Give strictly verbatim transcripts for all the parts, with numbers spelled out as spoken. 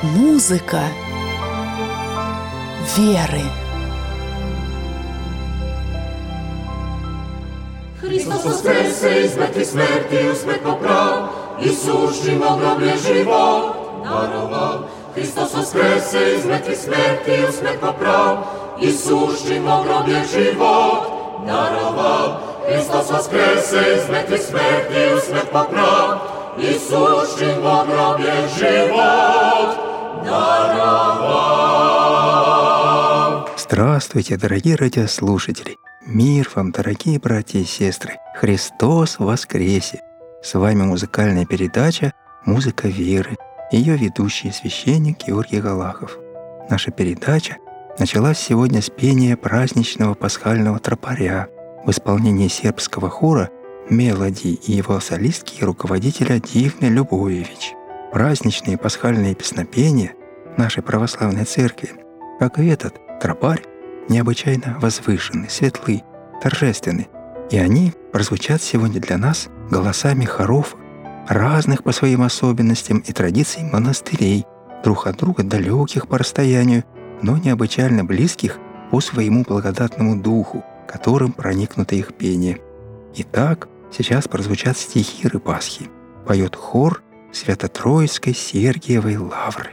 Музыка веры. Христос воскресе из мертвых смертью смерть поправ, Иисущим в гробе живот даровал. Христос воскресе из мертвых смертью смерть поправ, Иисущим в гробе живот даровал. Христос воскресе из мертвых смертью смерть поправ, Иисущим в гробе живот даровал. Здравствуйте, дорогие радиослушатели! Мир вам, дорогие братья и сестры! Христос воскресе! С вами музыкальная передача «Музыка веры», ее ведущий священник Георгий Галахов. Наша передача началась сегодня с пения праздничного пасхального тропаря в исполнении сербского хора «Мелоди» и его солистки и руководителя Дивны Любовевич. Праздничные пасхальные песнопения нашей православной церкви, как и этот тропарь, необычайно возвышены, светлы, торжественны, и они прозвучат сегодня для нас голосами хоров разных по своим особенностям и традициям монастырей, друг от друга далеких по расстоянию, но необычайно близких по своему благодатному духу, которым проникнуто их пение. Итак, сейчас прозвучат стихи Пасхи. Поет хор Свято-Троицкой Сергиевой Лавры.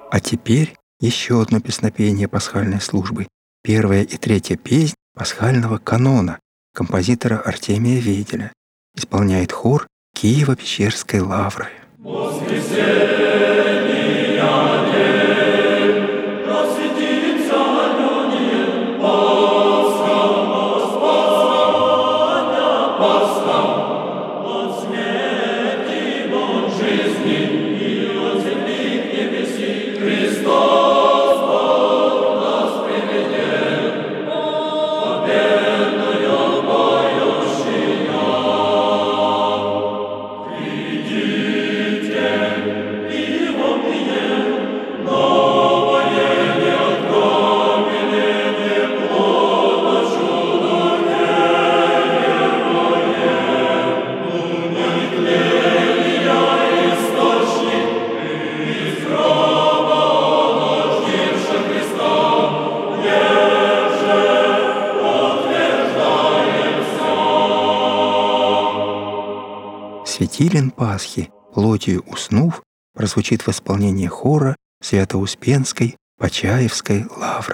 А теперь еще одно песнопение пасхальной службы. Первая и третья песнь пасхального канона композитора Артемия Веделя. Исполняет хор Киево-Печерской лавры. Светилен Пасхи, плотью уснув, прозвучит в исполнении хора Свято-Успенской Почаевской лавры.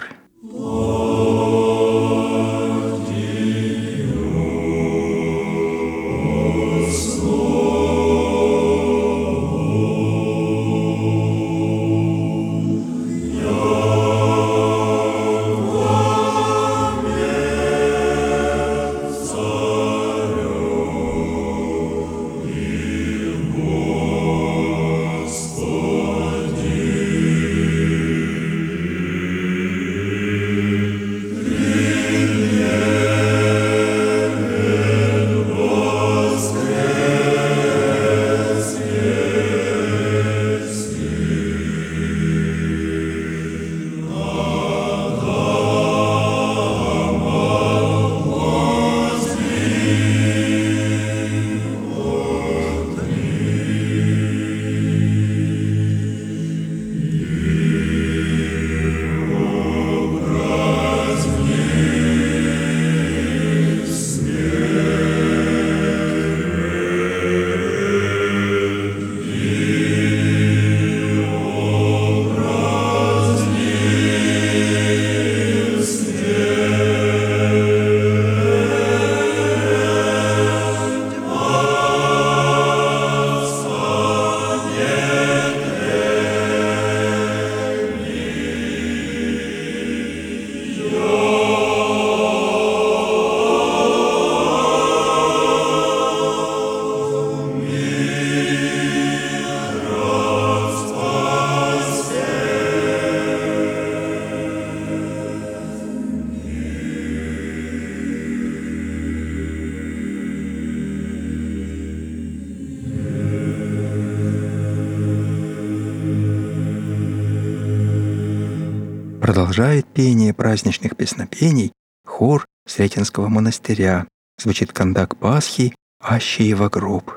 Продолжает пение праздничных песнопений хор Сретенского монастыря. Звучит кандак Пасхи «Ащиева гроб».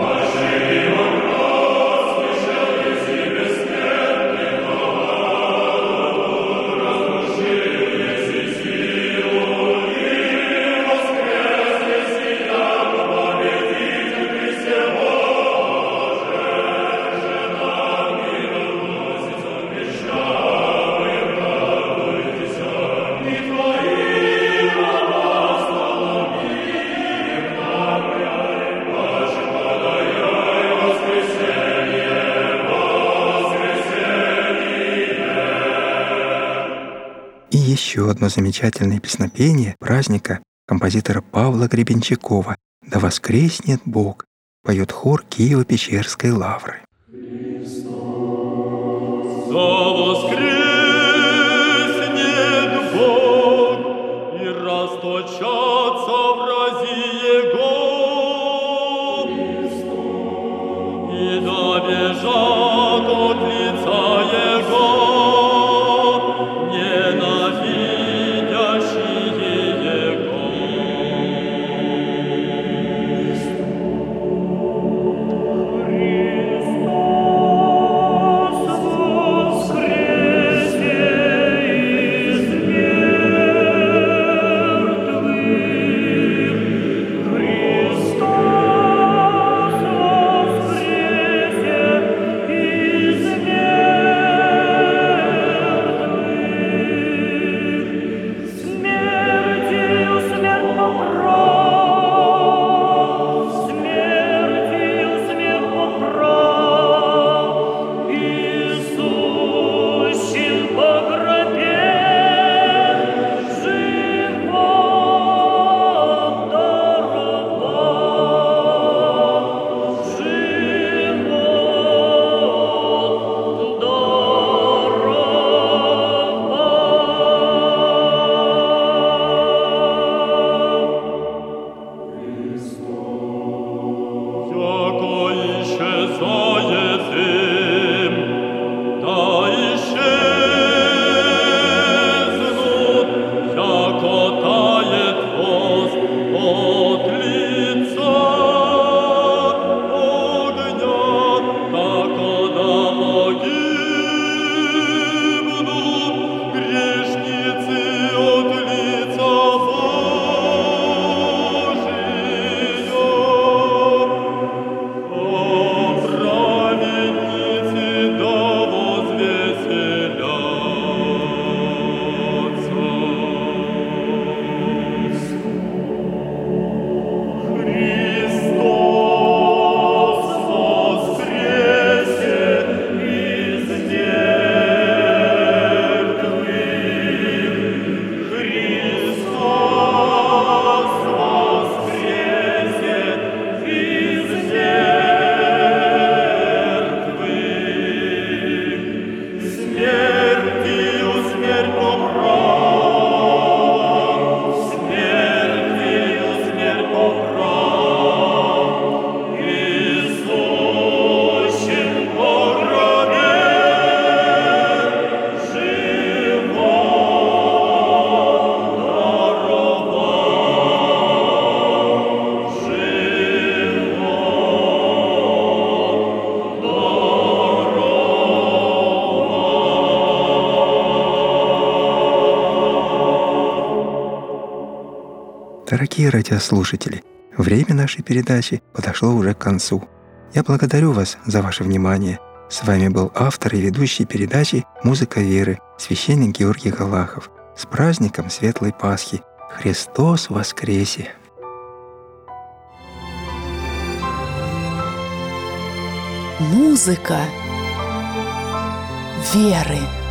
И еще одно замечательное песнопение праздника композитора Павла Гребенщикова «Да воскреснет Бог», поет хор Киево-Печерской лавры. Да воскреснет Бог, и расточатся врази Его, и добежат от лица Его ненавидящие Его. Христос Дорогие радиослушатели, время нашей передачи подошло уже к концу. Я благодарю вас за ваше внимание. С вами был автор и ведущий передачи «Музыка веры» священник Георгий Галахов. С праздником Светлой Пасхи! Христос воскресе! Музыка веры.